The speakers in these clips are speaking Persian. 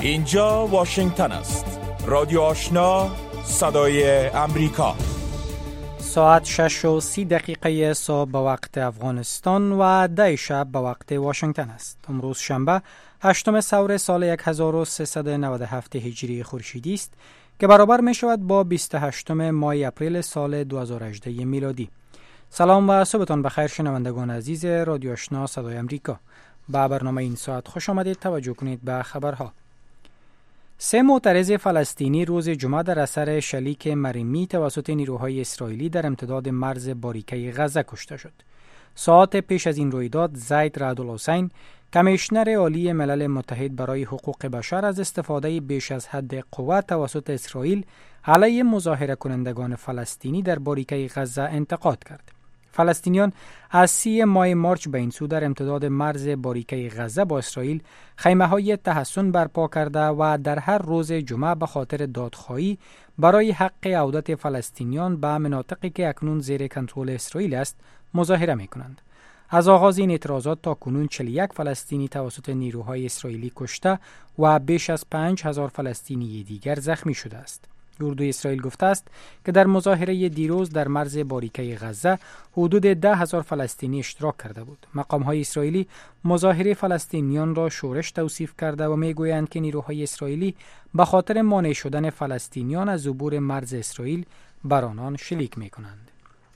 اینجا واشنگتن است. رادیو آشنا، صدای امریکا. ساعت 6:30 صبح به وقت افغانستان و 10 شب به وقت واشنگتن است. امروز شنبه 8 ثور سال 1397 هجری خورشیدی است که برابر می شود با 28 ماه اپریل سال 2018 میلادی. سلام و صبحتان بخیر شنوندگان عزیز رادیو آشنا صدای امریکا. به برنامه این ساعت خوش آمدید. توجه کنید به خبرها. 3 معترض فلسطینی روز جمعه در اثر شلیک مرمی توسط نیروهای اسرائیلی در امتداد مرز باریکه غزه کشته شد. ساعات پیش از این رویداد زید رعدالحسین، کمیشنر عالی ملل متحد برای حقوق بشر، از استفاده بیش از حد قوت توسط اسرائیل علیه مظاهره کنندگان فلسطینی در باریکه غزه انتقاد کرد. فلسطینیان از 30 ماه مارچ به این سو در امتداد مرز باریکه غزه با اسرائیل خیمه‌های تحصن برپا کرده و در هر روز جمعه به خاطر دادخواهی برای حق عودت فلسطینیان به مناطقی که اکنون زیر کنترل اسرائیل است مظاهره می‌کنند. از آغاز این اعتراضات تا کنون 41 فلسطینی توسط نیروهای اسرائیلی کشته و بیش از 5000 فلسطینی دیگر زخمی شده است. اردوی اسرائیل گفته است که در مظاهره دیروز در مرز باریکه غزه حدود 10,000 فلسطینی اشتراک کرده بود. مقام‌های اسرائیلی مظاهره فلسطینیان را شورش توصیف کرده و میگویند که نیروهای اسرائیلی به خاطر مانع شدن فلسطینیان از عبور مرز اسرائیل بر آنان شلیک می‌کنند.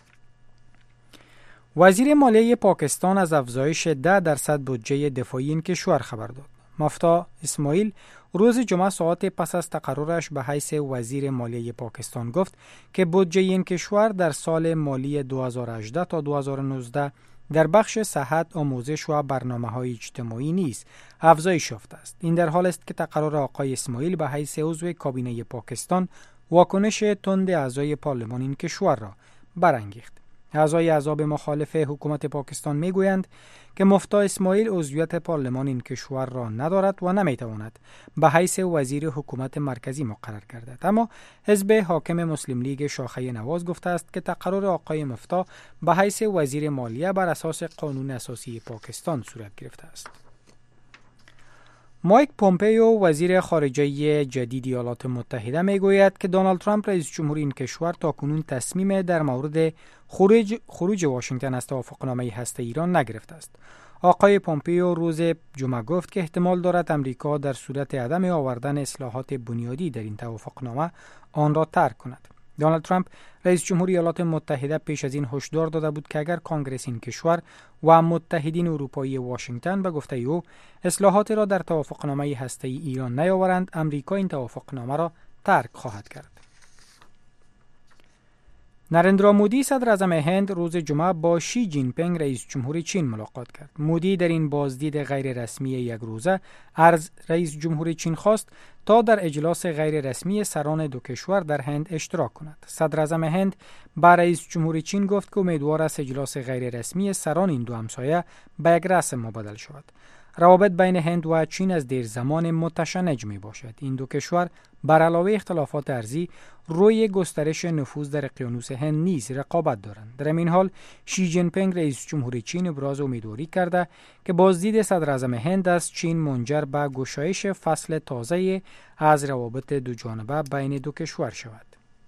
وزیر مالیه پاکستان از افزایش 10% بودجه دفاعی این کشور خبر داد. مفتاح اسماعیل روز جمعه ساعت پس از تقررش به حیث وزیر مالیه پاکستان گفت که بودجه این کشور در سال مالی 2018 تا 2019 در بخش صحت، آموزش و برنامه‌های اجتماعی نیز افزایش یافته است. این در حال است که تقرر آقای اسماعیل به حیث عضو کابینه پاکستان واکنش تند اعضای پارلمان این کشور را برانگیخت. اعضای احزاب مخالف حکومت پاکستان میگویند که مفتاح اسماعیل عضویت پارلمان این کشور را ندارد و نمیتواند به حیث وزیر حکومت مرکزی مقرر گردد. اما حزب حاکم مسلم لیگ شاخه نواز گفته است که تقرر آقای مفتاح به حیث وزیر مالیه بر اساس قانون اساسی پاکستان صورت گرفته است. مایک پومپئو وزیر خارجه جدید ایالات متحده میگوید که دونالد ترامپ رئیس جمهور این کشور تاکنون تصمیم در مورد خروج واشنگتن از توافقنامه هسته ایران نگرفته است. آقای پومپئو روز جمعه گفت که احتمال دارد امریکا در صورت عدم آوردن اصلاحات بنیادی در این توافقنامه آن را ترک کند. دونالد ترامپ رئیس جمهور ایالات متحده پیش از این هشدار داده بود که اگر کنگره این کشور و متحدین اروپایی واشنگتن به گفته او اصلاحات را در توافقنامه هسته‌ای ایران نیاورند، امریکا این توافقنامه را ترک خواهد کرد. نریندرا مودی صدر اعظم هند روز جمعه با شی جین پینگ رئیس جمهور چین ملاقات کرد. مودی در این بازدید غیر رسمی یک روزه از رئیس جمهور چین خواست تا در اجلاس غیر رسمی سران دو کشور در هند اشتراک کند. صدر اعظم هند به رئیس جمهور چین گفت که امیدوار است اجلاس غیر رسمی سران این دو همسایه به یک رسم مبادل شود. روابط بین هند و چین از دیر زمان متشنج می باشد. این دو کشور بر علاوه اختلافات ارضی روی گسترش نفوذ در اقیانوس هند نیز رقابت دارند. در این حال شی جین پینگ رئیس جمهور چین ابراز امیدواری کرده که بازدید صدر اعظم هند از چین منجر به گشایش فصل تازه از روابط دو جانبه بین دو کشور شود.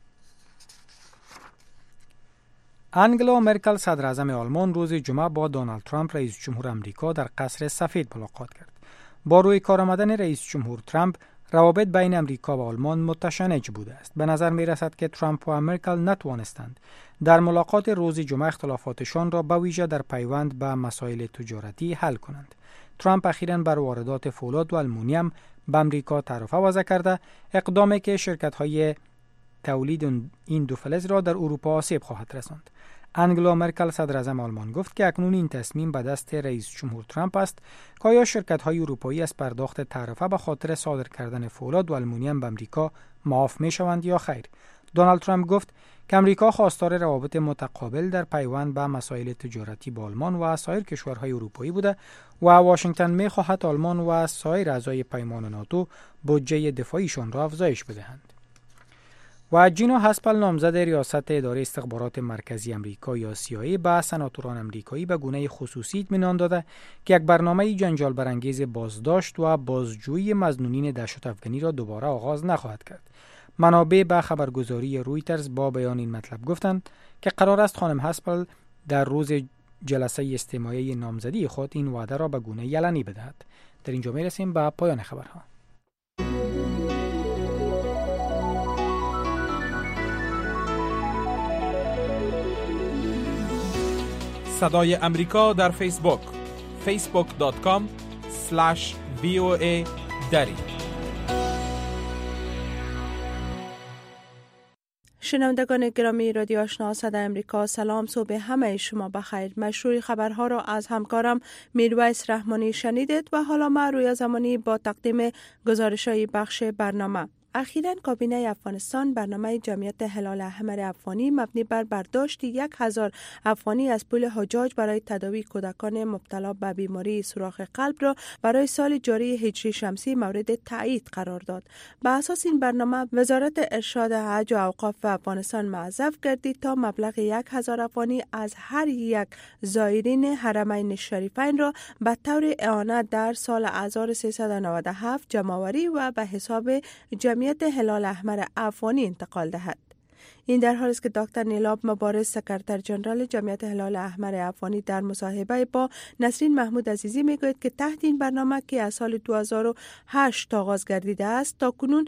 انگلا مرکل صدر اعظم آلمان روز جمعه با دونالد ترامپ رئیس جمهور آمریکا در قصر سفید ملاقات کرد. با روی کار آمدن رئیس جمهور ترامپ روابط بین امریکا و آلمان متشنج بوده است. به نظر می رسد که ترامپ و مرکل نتوانستند در ملاقات روز جمعه اختلافاتشان را به ویژه در پیوند به مسائل تجارتی حل کنند. ترامپ اخیراً بر واردات فولاد و آلومینیوم به امریکا تعرفه وضع کرده، اقدامی که شرکت‌های تولید این دو فلز را در اروپا آسیب خواهد رساند. انگلا مرکل صدر اعظم آلمان گفت که اکنون این تصمیم به دست رئیس جمهور ترامپ است که آیا شرکت‌های اروپایی از پرداخت تعرفه به خاطر صادر کردن فولاد و آلومینیوم به امریکا معاف می‌شوند یا خیر. دونالد ترامپ گفت که امریکا خواستار روابط متقابل در پیوند به مسائل تجارتی با آلمان و سایر کشورهای اروپایی بوده و واشنگتن می‌خواهد آلمان و سایر اعضای پیمان ناتو بودجه دفاعیشان را افزایش بدهند. و جینو هاسپل نامزد ریاست اداره استخبارات مرکزی امریکا یا CIA به سناتوران امریکایی به گونه خصوصی اطمینان داده که یک برنامه جنجال برانگیز بازداشت و بازجویی مظنونین دهشت افغانی را دوباره آغاز نخواهد کرد. منابع به خبرگزاری رویترز با بیان این مطلب گفتند که قرار است خانم هاسپل در روز جلسه استماعی نامزدی خود این وعده را به گونه علنی بدهد. در اینجا میرسیم به پایان خبرها. صدای امریکا در فیسبوک facebook.com/VOA دری. شنوندگان گرامی رادیو آشنا صدای امریکا، سلام، صبح همه شما بخیر. مشروع خبرها را از همکارم میرویس رحمانی شنیدید و حالا من رویا زمانی با تقدیم گزارش‌های بخش برنامه. اخیراً کابینه افغانستان برنامه جمعیت هلال احمر افغانی مبنی بر برداشت 1000 افغانی از پول حجاج برای تداوی کودکان مبتلا به بیماری سوراخ قلب را برای سال جاری هجری شمسی مورد تایید قرار داد. به اساس این برنامه وزارت ارشاد حج و اوقاف افغانستان معذب گردید تا مبلغ 1000 افغانی از هر یک زائرین حرمین شریفین را به طور اعانت در سال 1397 جمع‌آوری و به حساب جمعیت هلال احمر افغانی انتقال دهد. این در حالی است که دکتر نیلاب مبارز سکرتر جنرال جمعیت هلال احمر افغانی در مصاحبه با نسرین محمود عزیزی میگوید که تحت این برنامه که از سال 2008 آغاز گردیده است تا کنون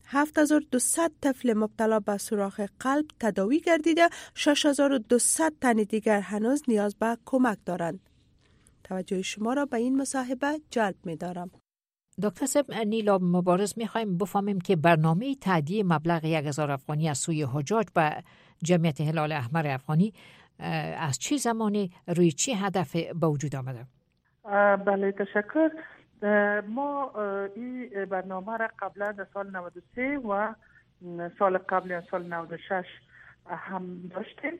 7200 طفل مبتلا به سوراخ قلب تداوی گردیده، 6200 تن دیگر هنوز نیاز به کمک دارند. توجه شما را به این مصاحبه جلب می‌دارم. دکتر صاحب نیلاب مبارز، میخوایم بفهمیم که برنامه تهدیه مبلغ 1000 افغانی از سوی حجاج به جمعیت هلال احمر افغانی از چه زمانی روی چه هدف به وجود آمده؟ بله، تشکر. ما این برنامه را قبلا در سال 93 و سال قبل سال 96 هم داشتیم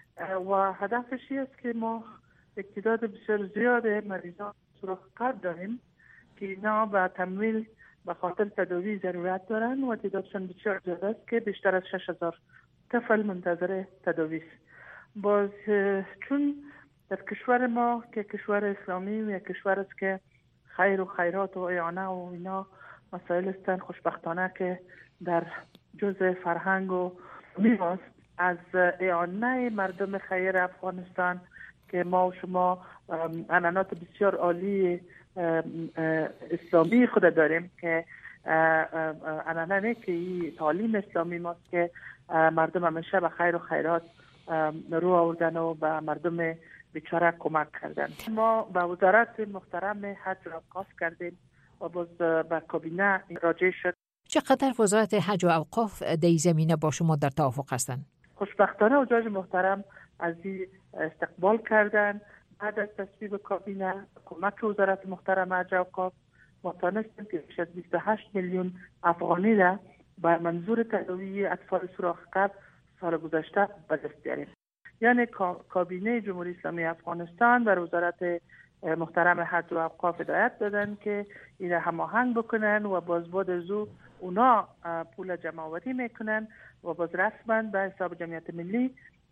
و هدفش است که ما تعداد بسیار زیاد مریضان سوراخ قلب داریم که اینا به تمویل به خاطر تداوی ضرورت دارن و تعدادشان بسیار زیاد است که بیشتر از 6000 طفل منتظر تداوی است. باز چون در کشور ما که کشور اسلامی و کشور است که خیر و خیرات و اعانه و اینا مسائل هستند، خوشبختانه که در جزء فرهنگ و میراث از اعانه مردم خیر افغانستان که ما و شما عنعنات بسیار عالی اسلامی خود داریم که عنعنه که این تعلیم اسلامی ماست که مردم همیشه به خیر و خیرات رو آوردن و به مردم بیچاره کمک کردن. ما به وزارت محترم حج و اوقاف کردیم و باز به کابینه راجع شد. چقدر وزارت حج و اوقاف در این زمینه با شما در توافق هستند؟ خوشبختانه حجاج محترم از این استقبال کردن. بعد از تصویب کابینه کمک وزارت محترم حج و اوقاف ما تانستیم که بیش از 28 میلیون افغانی را به منظور تداوی اطفال سوراخ قلب سال گذشته به دست بیاریم. یعنی کابینه جمهوری اسلامی افغانستان بر وزارت محترم حج و اوقاف هدایت دادن که این هماهنگ بکنن و باز بعد از اونا پول جمع آوری میکنن و باز رسما به حساب جمعیت ملی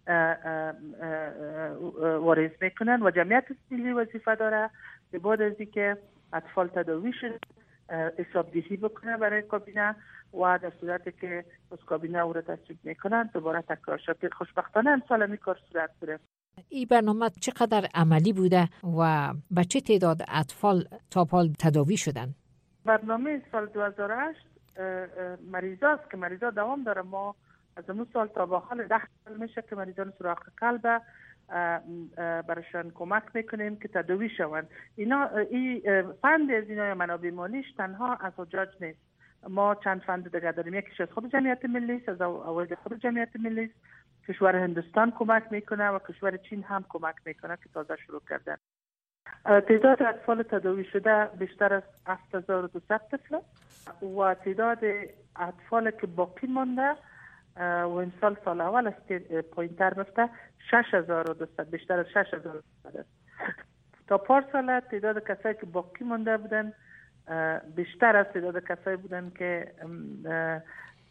واریز میکنن و جمعیت ملی وظیفه داره که بعد از اینکه اطفال تداوی شد حسابدهی بکنه برای کابینه و در صورتی که از کابینه او را تصویب میکنن دوباره تکرار شد. خوشبختانه امسال این کار صورت گرفت. این برنامه چقدر عملی بوده و به چه تعداد اطفال تا حال تداوی شدن؟ برنامه سال 2008 مریضاست که مریضا دوام داره. ما از اون سال تا به حال 10 سال میشه که مریضان سوراخ قلب برایشان کمک میکنیم که تداوی شوند. اینا این فند از اینا منابع مالیش تنها از حجاج نیست. ما چند فند دیگه داریم. یکیش از خود جمعیت ملی است، از اول خود جمعیت ملی است. کشور هندوستان کمک میکنه و کشور چین هم کمک میکنه که تازه شروع کردن. تعداد اطفال تداوی شده بیشتر از 7200 طفل و تعداد اطفال که باقی مانده و این سال اول است که پایین‌تر رفته 6200، بیشتر از 6200 است. تا پارسال تعداد کسایی که باقی مانده بودن بیشتر از تعداد کسایی بودن که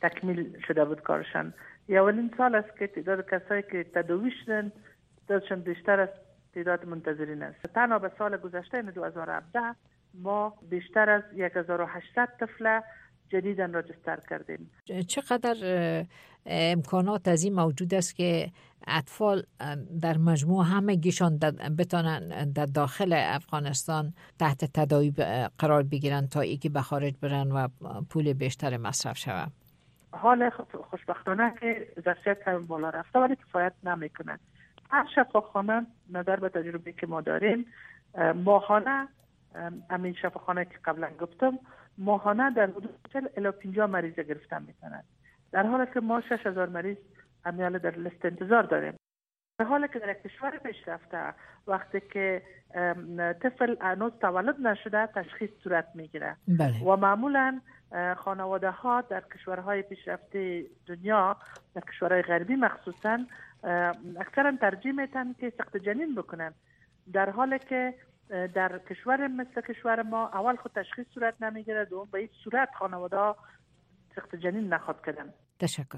تکمیل شده بود کارشان. اولین سال است که تعداد کسایی که تداوی شدن تعدادشان بیشتر از تعداد منتظرین است. تنها به سال گذشته 2017 ما بیشتر از 1800 طفل جدیداً راجستر کردیم. چقدر امکانات از این موجود است که اطفال در مجموع همگیشان بتانن در داخل افغانستان تحت تداوی قرار بگیرن تا اینکه به خارج برن و پول بیشتر مصرف شود؟ حال خوشبختانه که ظرفیت هم بالا رفته ولی کفایت نمیکنه. هر شفاخانه نظر به تجربه که ما داریم ماهانه، همین شفاخانه که قبلا گفتم، ماهانه در حدود 40 الی 50 مریض گرفتن میتونن، در حالی که ما 6000 مریض امیال در لیست انتظار داریم. در حالی که در کشور پیشرفته وقتی که طفل هنوز تولد نشده تشخیص صورت میگیره و معمولا خانواده ها در کشورهای پیشرفته دنیا، در کشورهای غربی مخصوصا، اکثرا ترجیح میتن که سقط جنین بکنن، در حالی که در کشور مثل کشور ما اول خود تشخیص صورت نمیگیره، دوم به این صورت خانواده ها سقط جنین نخواد کردن. تشکر.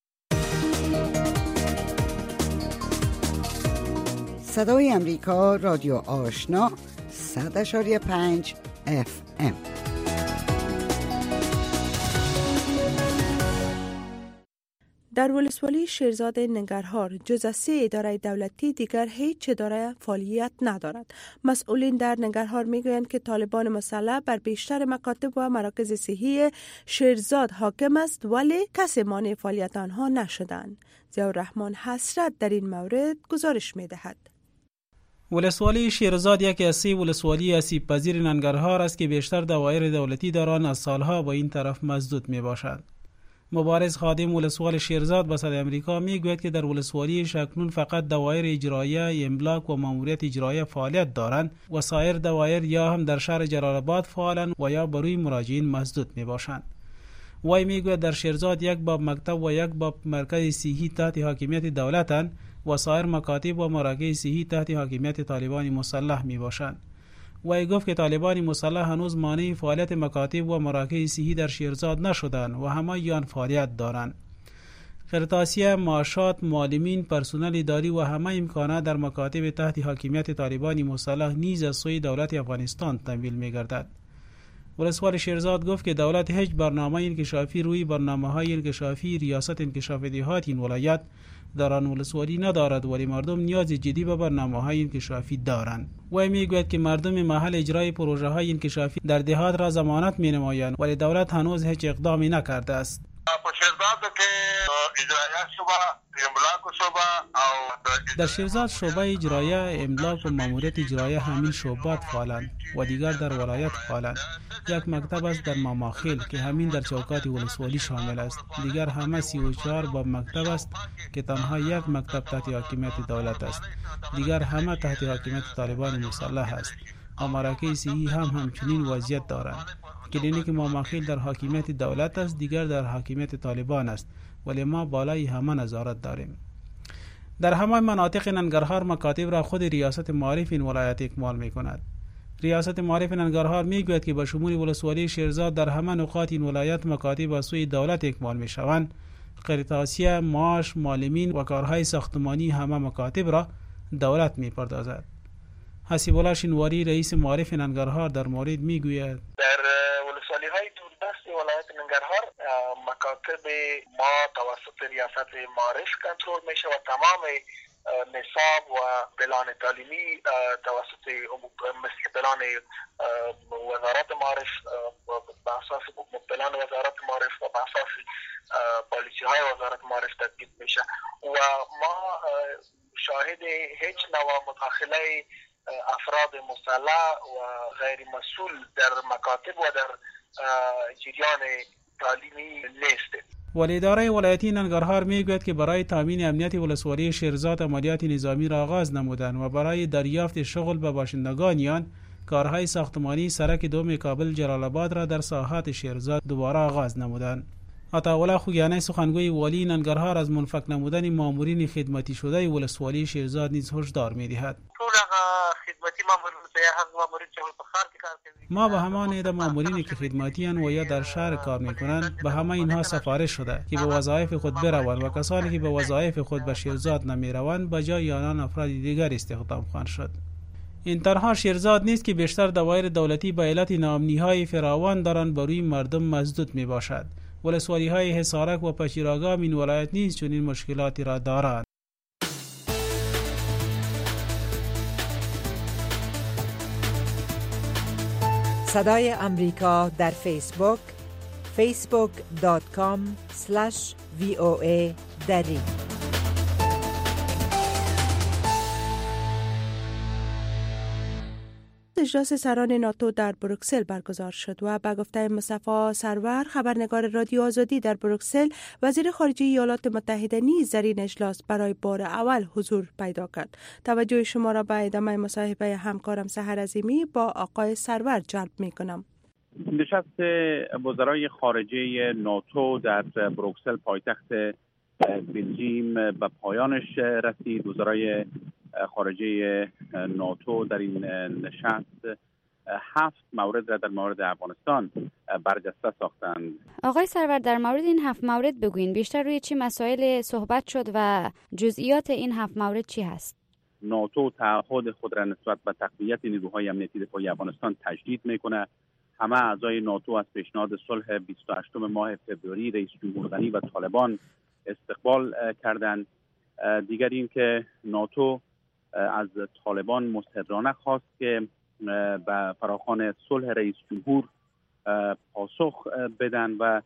صدای امریکا، رادیو آشنا، 100.5 FM. در ولسوالی شیرزاد ننگرهار جز از 3 اداره دولتی دیگر هیچ اداره فعالیت ندارد. مسئولین در ننگرهار میگویند که طالبان مسلح بر بیشتر مکاتب و مراکز صحی شیرزاد حاکم است ولی کسی مانع فعالیت آنها نشدند. ضیاءالرحمن حسرت در این مورد گزارش میدهد. ولسوالی شیرزاد یکی از 3 ولسوالی آسیب پذیر ننگرهار است که بیشتر دوایر دولتی در آن از سالها با این طرف مسدود می باشد. مبارز خادم ولسوال شیرزاد به صدای امریکا میگوید که در ولسوالی اکنون فقط دوایر اجراییه، املاک و ماموریت اجراییه فعالیت دارند و سایر دوایر یا هم در شهر جلال آباد فعالند و یا بروی مراجعین مسدود می باشند. وی میگوید در شیرزاد یک باب مکتب و یک باب مرکز صحی تحت حاکمیت دولتند و سایر مکاتب و مراکز صحی تحت حاکمیت طالبان مسلح می باشند. وی گفت که طالبان مسلح هنوز مانع فعالیت مکاتب و مراکز صحی در شیرزاد نشدند و همه آن فعالیت دارند. خرطاسیه، معاشات، معلمین، پرسنل اداری و همه امکانات در مکاتب تحت حاکمیت طالبان مسلح نیز از سوی دولت افغانستان تمویل می‌گردد. ولسوال شیرزاد گفت که دولت هیچ برنامه انکشافی روی برنامه‌های انکشافی ریاست انکشاف دهات این ولایت در آن ولسوالی ندارد ولی مردم نیاز جدی به برنامه‌های انکشافی دارند. و میگوید که مردم محل اجرای پروژه‌های انکشافی در دهات را ضمانت می‌نمایند ولی دولت هنوز هیچ اقدامی نکرده است. در شیرزاد شعبه اجرایه، املاک و ماموریت اجرایه همین شعبات فعالند و دیگر در ولایت فعالند. یک مکتب است در ماماخیل که همین در چوکات ولسوالی شامل است. دیگر همه 34 باب مکتب است که تنها یک مکتب تحت حاکمیت دولت است. دیگر همه تحت حاکمیت طالبان مسلح است. و مراکز صحی هم همچنین وضعیت دارند. کلینیک ماماخیل در حاکمیت دولت است، دیگر در حاکمیت طالبان است، ولی ما بالای همه نظارت داریم. در همه مناطق ننگرهار مکاتب را خود ریاست معارف این ولایت اکمال می کند. ریاست معارف ننگرهار می گوید که به شمول ولسوالی شیرزاد در همه نقاط این ولایت مکاتب از سوی دولت اکمال می شوند. خرطاسیه، معاش، معلمین و کارهای ساختمانی همه مکاتب را دولت می پردازد. حسیب الله شینواری رئیس معارف ننگرهار در مورد می گوید در ولسوالی های دوردست ولایت ننگرهار مکاتب ما توسط ریاست معارف کنترل می شود. تمام نصاب و پلان تعلیمی توسط مثل پلان وزارت معارف به اساس پلان وزارت معارف و به اساس پالیسی های وزارت معارف تطبیق میشه و ما شاهد هیچ نوع مداخله افراد مسلح و غیر مسئول در مکاتب و در جریان تعلیمی نیست. ولی اداره ولایتی ننگرهار میگوید که برای تامین امنیت ولسوالی شیرزاد عملیات نظامی را آغاز نمودند و برای دریافت شغل به باشندگانیان کارهای ساختمانی سرک دوم کابل جلال آباد را در ساحات شیرزاد دوباره آغاز نمودند. عطاالله خوگیانی سخنگوی والی ننگرهار از منفک نمودن مامورین خدمتی شده ولسوالی شیرزاد نیز هشدار می‌دهد. طول خدمتی مامورین به حق مامورین که په ښار کې کار کوي. ما به همان عده مامورینی که خدمتی اند و یا در شهر کار میکنند به همه اینها سفارش شده که به وظایف خود بروند و کسانی که به وظایف خود به شیرزاد نمیروند به جای آنان افراد دیگر استخدام خواهند شد. این تنها شیرزاد نیست که بیشتر دوایر دولتی به علت ناامنی‌های فراوان دارند بر روی مردم مسدود می باشد. ولسوالی‌های حصارک و پچیراگام این ولایت نیز چنین مشکلاتی را دارند. صدای امریکا در فیسبوک facebook.com/VOA دری. اجلاس سران ناتو در بروکسل برگزار شد و به گفته مصطفی سرور خبرنگار رادیو آزادی در بروکسل، وزیر خارجه ایالات متحده نیز در این اجلاس برای بار اول حضور پیدا کرد. توجه شما را به ادامه مصاحبه همکارم سحر عظیمی با آقای سرور جلب می کنم. نشست وزرای خارجه ناتو در بروکسل پایتخت بلژیم به پایانش رسید. وزرای خارجه ناتو در این نشست 7 مورد را در مورد افغانستان برجسته ساختند. آقای سرور، در مورد این 7 مورد بگوین بیشتر روی چی مسائل صحبت شد و جزئیات این 7 مورد چی هست؟ ناتو تعهد خود را نسبت به تقویت نیروهای امنیتی دفاعی افغانستان تجدید میکنه. همه اعضای ناتو از پیشنهاد صلح 28 ماه فوریه رئیس جمهور غنی و طالبان استقبال کردند. دیگر این که ناتو از طالبان مستحضرانه خواست که به فراخوان صلح رئیس جمهور پاسخ بدن و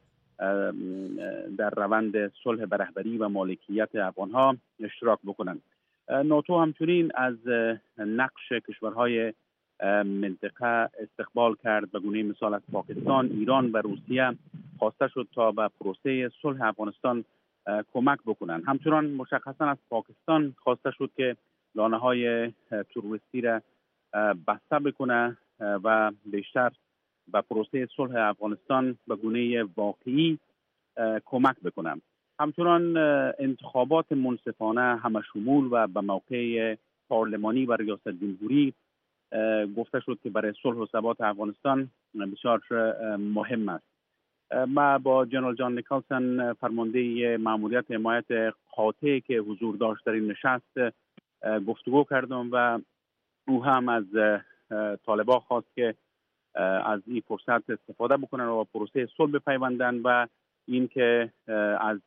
در روند صلح به رهبری و مالکیت افغانها اشتراک بکنند. ناتو همچنین از نقش کشورهای منطقه استقبال کرد. به گونه مثال از پاکستان، ایران و روسیه خواسته شد تا به پروسه صلح افغانستان کمک بکنند. همچنان مشخصا از پاکستان خواسته شد که لانه‌های تروریستی را بسته بکنه و بیشتر به پروسه صلح افغانستان به گونه واقعی کمک بکنه. همچنان انتخابات منصفانه، همشمول و به موقع پارلمانی و ریاست جمهوری گفته شد که برای صلح و ثبات افغانستان بسیار مهم است. ما با جنرال جان نیکلسن، فرمانده مأموریت حمایت قاطع که حضور داشت در این نشست، گفتگو کردم و او هم از طالبان خواست که از این فرصت استفاده بکنن و پروسه صلح بپیوندن و این که از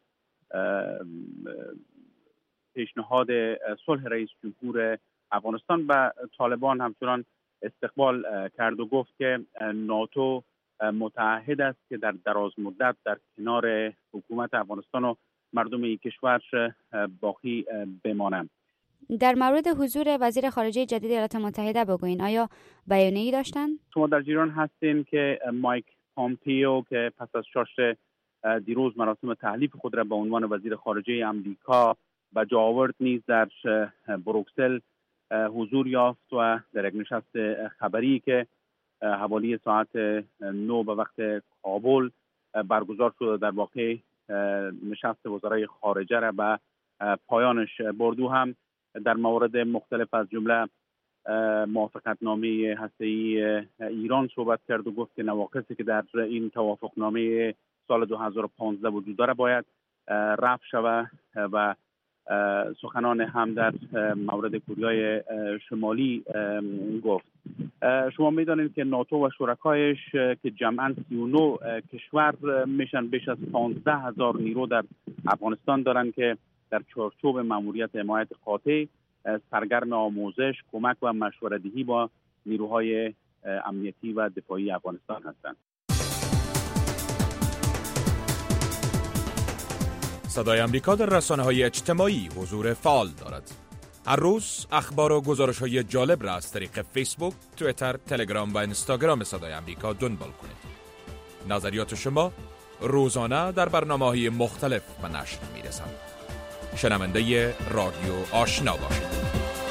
پیشنهاد صلح رئیس جمهور افغانستان به طالبان همچنان استقبال کرد و گفت که ناتو متعهد است که در دراز مدت در کنار حکومت افغانستان و مردم این کشور باقی بمانند. در مورد حضور وزیر خارجه جدید ایالات متحده بگوین، آیا بیانیه‌ای داشتن؟ شما در جریان هستین که مایک پامپیو که پس از شاش دیروز مراسم تحلیف خود را به عنوان وزیر خارجه امریکا به جا آورد، نیز در بروکسل حضور یافت و در یک نشست خبری که حوالی ساعت 9 به وقت کابل برگزار شده در واقع نشست وزرای خارجه را به پایانش برد. هم در موارد مختلف از جمله موافقتنامه هسته‌ای ایران صحبت کرد و گفت که نواقصی که در این توافقنامه سال 2015 وجود داره باید رفع شود و سخنان هم در مورد کوریای شمالی گفت. شما میدانید که ناتو و شرکایش که جمعاً 39 کشور میشن بیش از 15,000 نیرو در افغانستان دارند که در چارچوب مأموریت حمایت قاطع سرگرم آموزش، کمک و مشوره‌دهی با نیروهای امنیتی و دفاعی افغانستان هستند. صدای امریکا در رسانه‌های اجتماعی حضور فعال دارد. هر روز اخبار و گزارش‌های جالب را از طریق فیسبوک، توییتر، تلگرام و اینستاگرام صدای امریکا دنبال کنید. نظریات شما روزانه در برنامه‌های مختلف به نشر می‌رسند. شنونده رادیو آشنا باشید.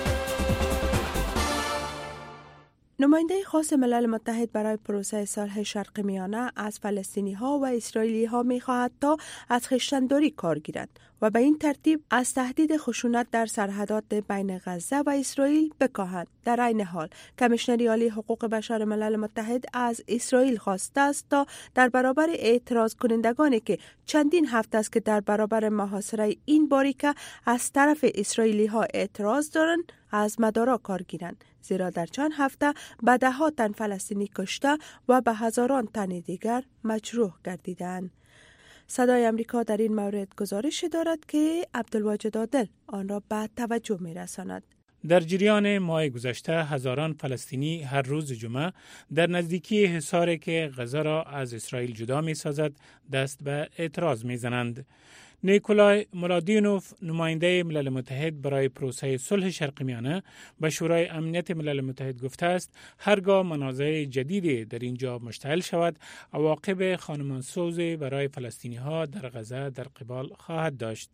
نماینده خاص ملل متحد برای پروسه صلح شرق میانه از فلسطینی ها و اسرائیلی ها می خواهد تا از خویشتن‌داری کار گیرند و به این ترتیب از تهدید خشونت در سرحدات بین غزه و اسرائیل بکاهند. در عین حال کمیشنر عالی حقوق بشر ملل متحد از اسرائیل خواسته است تا در برابر اعتراض کنندگانی که چندین هفته است که در برابر محاصره این باریکه از طرف اسرائیلی ها اعتراض دارند از مدارا کار گیرند، زیرا در چند هفته به ده‌ها تن فلسطینی کشته و به هزاران تن دیگر مجروح گردیدند. صدای امریکا در این مورد گزارش دارد که عبدالواجد عادل آن را به توجه می رساند. در جریان ماه گذشته هزاران فلسطینی هر روز جمعه در نزدیکی حصاری که غزه را از اسرائیل جدا می سازد دست به اعتراض می زنند. نیکولای مرادینوف نماینده ملل متحد برای پروسه صلح شرق میانه به شورای امنیت ملل متحد گفته است هرگاه منازعه جدیدی در اینجا مشتعل شود عواقب خانمانسوزی برای فلسطینی ها در غزه در قبال خواهد داشت.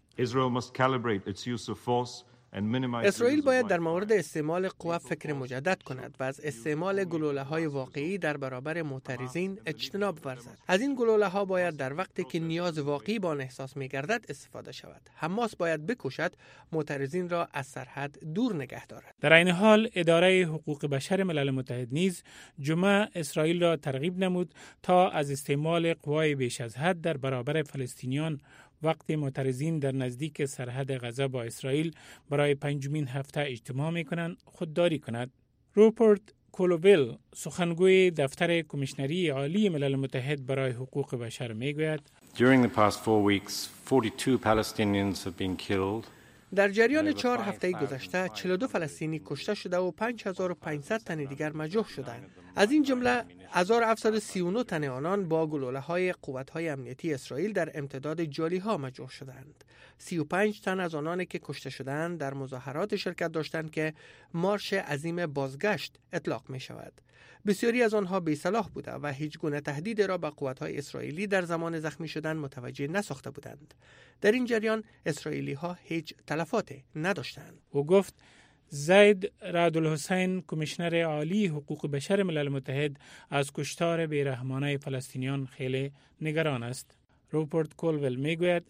اسرائیل باید در مورد استعمال قوه فکر مجدد کند و از استعمال گلوله‌های واقعی در برابر معترضین اجتناب ورزد. از این گلوله‌ها باید در وقتی که نیاز واقعی با آن احساس می‌گردد استفاده شود. حماس باید بکوشد معترضین را از سرحد دور نگه دارد. در این حال اداره حقوق بشر ملل متحد نیز جمعه اسرائیل را ترغیب نمود تا از استعمال قوای بیش از حد در برابر فلسطینیان وقتی معترضین در نزدیک سرحد غزه با اسرائیل برای پنجمین هفته اجتماع می‌کنند خودداری کند. روپرت کولوویل سخنگوی دفتر کمیشنری عالی ملل متحد برای حقوق بشر میگوید During the past 4 weeks 42 Palestinians have been killed. در جریان 4 هفته گذشته 42 فلسطینی کشته شده و 5500 تن دیگر مجروح شدند. از این جمله 1739 تن آنان با گلوله‌های قوت‌های امنیتی اسرائیل در امتداد جالی‌ها مجروح شدند. 35 تن از آنان که کشته شدند در مظاهرات شرکت داشتند که مارش عظیم بازگشت اطلاق می‌شود. بسیاری از آنها بی‌سلاح بوده و هیچ گونه تهدید را به قوت‌های اسرائیلی در زمان زخمی شدن متوجه نساخته بودند. در این جریان اسرائیلی‌ها هیچ تلفاتی نداشتند. او گفت زید رعدالحسین کمیشنر عالی حقوق بشر ملل متحد از کشتار بیرحمانه فلسطینیان خیلی نگران است. روپرت کولویل میگوید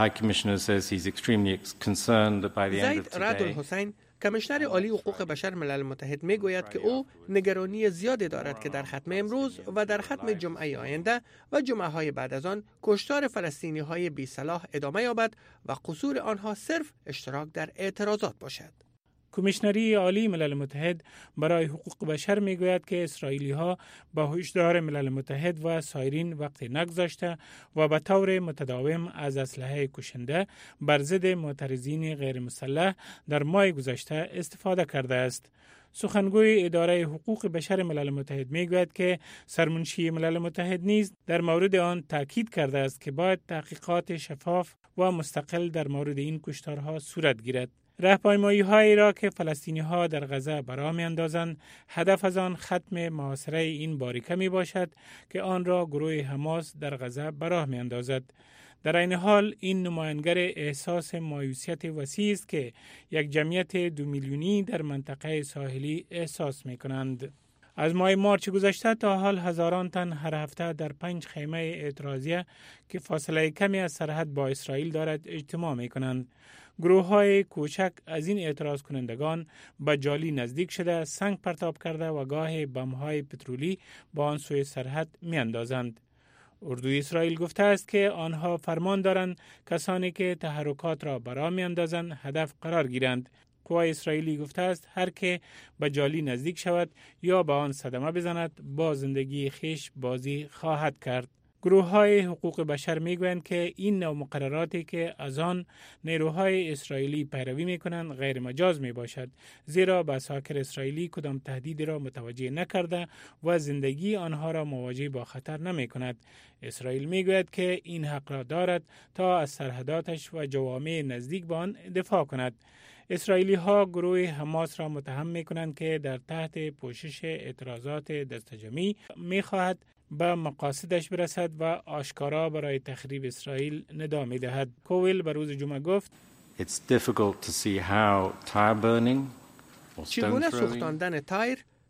زید رعدالحسین کمیشنر عالی حقوق بشر ملل متحد میگوید که او نگرانی زیادی دارد که در ختم امروز و در ختم جمعه آینده و جمعه‌های بعد از آن کشتار فلسطینی‌های بی‌سلاح ادامه یابد و قصور آنها صرف اشتراک در اعتراضات باشد. کمیشنری عالی ملل متحد برای حقوق بشر میگوید که اسرائیلی‌ها با هشدار ملل متحد و سایرین وقت نگذاشته و به طور متداوم از اسلحه کشنده بر ضد معترضین غیر مسلح در ماه گذشته استفاده کرده است. سخنگوی اداره حقوق بشر ملل متحد میگوید که سرمنشی ملل متحد نیز در مورد آن تاکید کرده است که باید تحقیقات شفاف و مستقل در مورد این کشتارها صورت گیرد. راهپیمایی‌هایی را که فلسطینی‌ها در غزه برآ می‌اندازند هدف از آن ختم محاصره این باریکه میباشد که آن را گروه حماس در غزه برآ می‌اندازد. در این حال این نمایانگر احساس مایوسیت وسیع است که یک جمعیت 2 میلیونی در منطقه ساحلی احساس می‌کنند. از ماه مارچ گذشته تا حال هزاران تن هر هفته در 5 خیمه اعتراضیه که فاصله کمی از سرحد با اسرائیل دارد اجتماع می‌کنند. گروه‌های کوچک از این اعتراض کنندگان به جالی نزدیک شده سنگ پرتاب کرده و گاه بمب‌های پترولی با آن سوی سرحد می‌اندازند. اردوی اسرائیل گفته است که آنها فرمان دارند کسانی که تحرکات را برآ می‌اندازند هدف قرار گیرند. قوای اسرائیلی گفته است هر که به جالی نزدیک شود یا به آن صدمه بزند با زندگی خیش بازی خواهد کرد. گروه‌های حقوق بشر میگویند که این نوع مقرراتی که از آن نیروهای اسرائیلی پیروی میکنند غیر مجاز میباشد، زیرا به عساکر اسرائیلی کدام تهدیدی را متوجه نکرده و زندگی آنها را مواجه با خطر نمیکند. اسرائیل میگوید که این حق را دارد تا از سرحداتش و جوامع نزدیک به آن دفاع کند. اسرائیلی ها گروه حماس را متهم میکنند که در تحت پوشش اعتراضات دستجمعی میخواهد به مقاصدش برسد و آشکارا برای تخریب اسرائیل ندا می‌دهد. کویل بر روز جمعه گفت چگونه سوختاندن تایر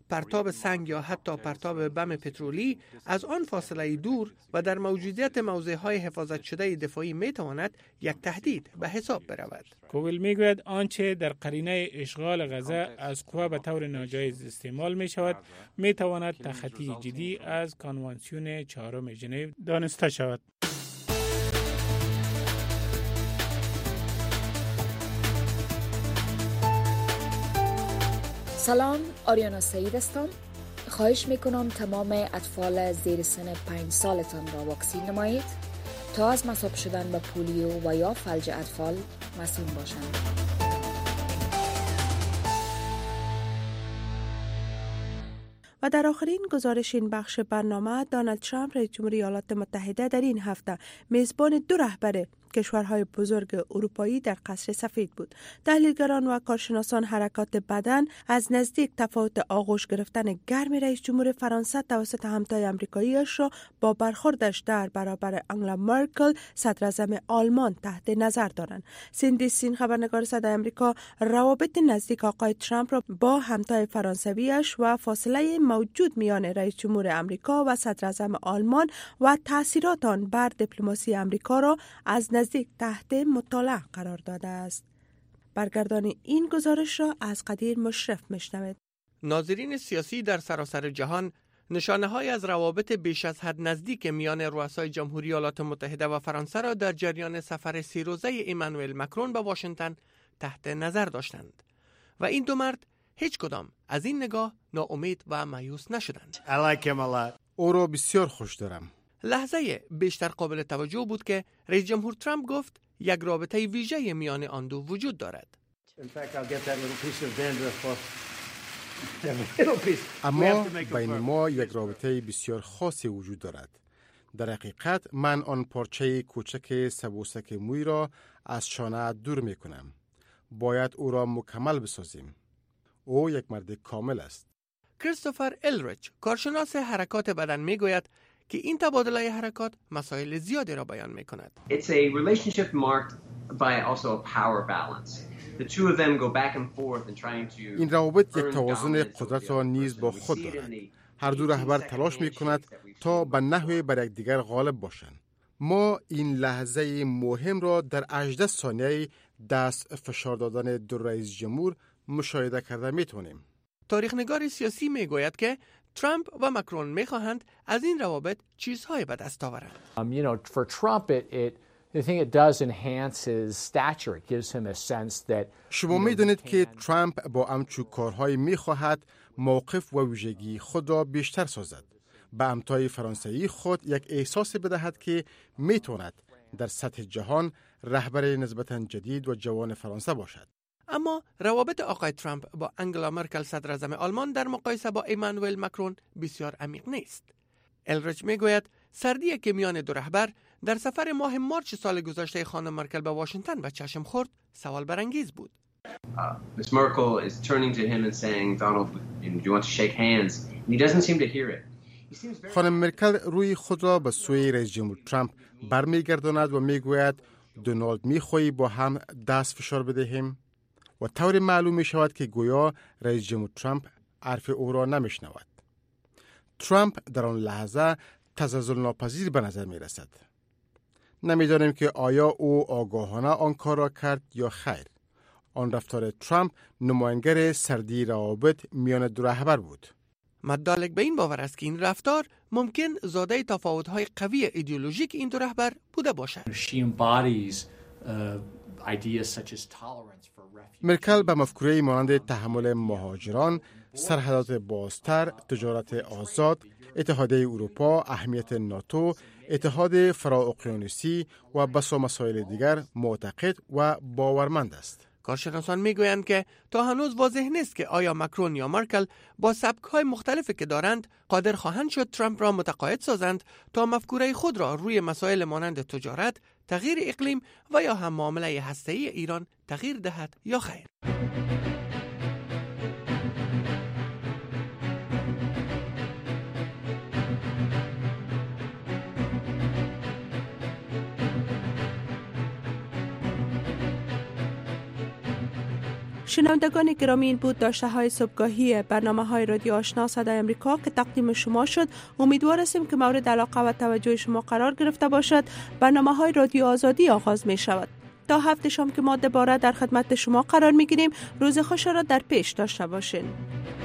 پرتاب سنگ یا حتی پرتاب بم پترولی از آن فاصله دور و در موجودیت موضع‌های حفاظت شده دفاعی میتواند یک تهدید به حساب برود. کویل میگوید آنچه در قرینه اشغال غزه از قوه به طور ناجایز استعمال می شود می تواند تخطی جدی از کنوانسیون 4 ژنو دانسته شود. سلام، آریانا سعید هستم. خواهش میکنم تمام اطفال زیر سن 5 سالتان را واکسین نمایید تا از مصاب شدن به پولیو و یا فلج اطفال مسئول باشند. و در آخرین گزارش این بخش برنامه، دونالد ترامپ رئیس جمهوری ایالات متحده در این هفته میزبان 2 رهبر کشورهای بزرگ اروپایی در قصر سفید بود. تحلیلگران و کارشناسان حرکات بدن از نزدیک تفاوت آغوش گرفتن گرم رئیس جمهور فرانسه توسط همتای آمریکایی‌اش را با برخوردش در برابر آنگلا مرکل صدر اعظم آلمان تحت نظر دارند. سیندی سین، خبرنگار صدای آمریکا، روابط نزدیک آقای ترامپ را با همتای فرانسویش و فاصله موجود میان رئیس جمهور آمریکا و صدر اعظم آلمان و تاثیرات آن بر دیپلماسی آمریکا را از نزدیک تحت مطالعه قرار داده است. برگردان این گزارش را از قدیر مشرف میشنوید. ناظرین سیاسی در سراسر جهان نشانه‌های از روابط بیش از حد نزدیک میان رؤسای جمهوری ایالات متحده و فرانسه را در جریان سفر 3 روزه ایمانوئل مکرون به واشنگتن تحت نظر داشتند و این 2 مرد هیچ کدام از این نگاه ناامید و مایوس نشدند. او را بسیار خوش دارم. لحظه بیشتر قابل توجه بود که رئیس جمهور ترامپ گفت یک رابطه ویژه میان آن 2 وجود دارد. اما بین ما یک رابطه بسیار خاصی وجود دارد. در حقیقت من آن پارچه کوچک سبوسک موی را از شانه دور می کنم. باید او را مکمل بسازیم. او یک مرد کامل است. کریستوفر الریچ، کارشناس حرکات بدن، می گوید که این تبادله حرکات مسائل زیادی را بیان می کند. It's a relationship marked by also a power balance. The two of them go back and forth and trying to این روابط یک توازن قدرت را نیز با خود دارد. هر 2 رهبر تلاش می کند تا به نحوی بر یکدیگر غالب باشند. ما این لحظه مهم را در 18 ثانیه دست فشار دادن 2 رئیس جمهور مشاهده کرده می توانیم. تاریخ‌نگار سیاسی می گوید که ترامپ و مکرون می خواهند از این روابط چیزهای به دست آورند. For Trump, the thing it does enhance his stature. It gives him a sense that شما می دانید که ترامپ با همچو کارهای می خواهد موقف و ویژگی خود را بیشتر سازد. به همتای فرانسوی خود یک احساس بدهد که می تواند در سطح جهان رهبر نسبتاً جدید و جوان فرانسه باشد. اما روابط آقای ترامپ با آنگلا مرکل صدر اعظم آلمان در مقایسه با ایمانوئل مکرون بسیار عمیق نیست. الریچ میگوید سردی که میان 2 رهبر در سفر ماه مارچ سال گذشته خانم مرکل به واشنگتن به چشم خورد سوال برانگیز بود. Miss Merkel is turning to him and saying, Donald, do you want to shake hands? And he doesn't seem to hear it. خانم مرکل روی خود را به سوی رئیس جمهور ترامپ برمیگرداند و میگوید دونالد میخواهی با هم دست فشار بدهیم؟ و طور معلوم می شود که گویا رئیس جمهور ترامپ حرف او را نمیشنود. ترامپ در آن لحظه تزلزل ناپذیر به نظر می رسد. نمیدانیم که آیا او آگاهانه آن کار را کرد یا خیر. آن رفتار ترامپ نمایانگر سردی روابط میان 2 رهبر بود. مدالک به این باور است که این رفتار ممکن زاده تفاوت‌های قوی ایدئولوژیک این 2 رهبر بوده باشد. مرکل به مفکوره مانند تحمل مهاجران، سرحدات بازتر، تجارت آزاد، اتحادیه اروپا، اهمیت ناتو، اتحاد فرااقیانوسی و بسا مسائل دیگر معتقد و باورمند است. کارشناسان میگویند که تا هنوز واضح نیست که آیا مکرون یا مرکل با سبک‌های مختلفی که دارند قادر خواهند شد ترامپ را متقاعد سازند تا مفکوره خود را روی مسائل مانند تجارت، تغییر اقلیم و یا هم معامله هسته‌ای ایران تغییر دهد یا خیر. شنوندگان گرامی، این بود داشته های صبحگاهی برنامه های رادیو آشنا صدای امریکا که تقدیم شما شد. امیدوار هستیم که مورد علاقه و توجه شما قرار گرفته باشد. برنامه های رادیو آزادی آغاز می شود. تا هفته شام که ما دوباره در خدمت شما قرار می گیریم. روز خوش را در پیش داشته باشین.